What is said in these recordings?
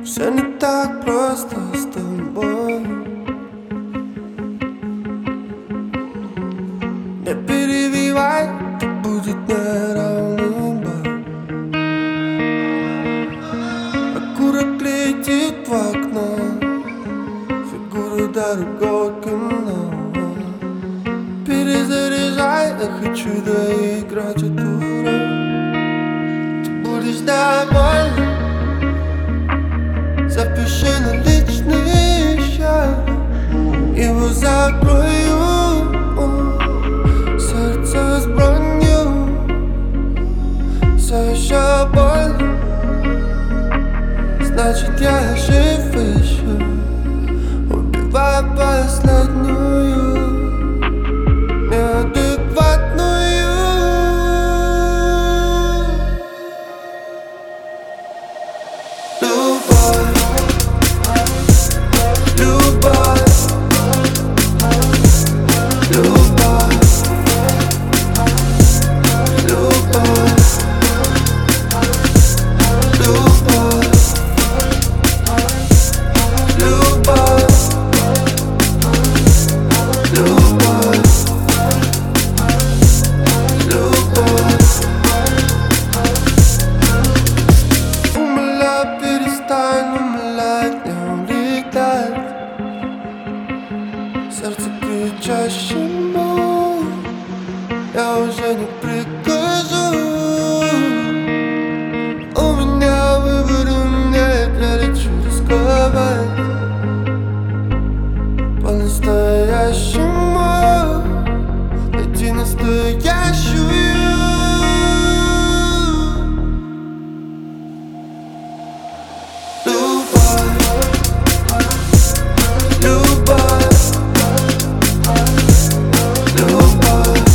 Все не так просто с тобой. Не перебивай, это будет неравный бой. Окурок летит в окно, фигуры дорогого кино. Перезаряжай, я хочу доиграть эту роль. Ты будешь довольна, запиши на личный счет, его закрою. Сердце с бронью, все еще больно, значит я жив еще. Убиваю последнюю неадекватную любовь. Любовь, любовь, любовь, любовь, любовь, любовь, любовь. Умоляю, перестань умолять, не улетай. Сердце кричащее мой, я уже не прикажу. У меня выбора нет, я лечу рисковать. По-настоящему найти настоящую любовь. Любовь, любовь,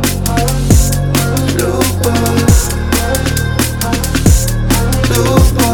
любовь, любовь.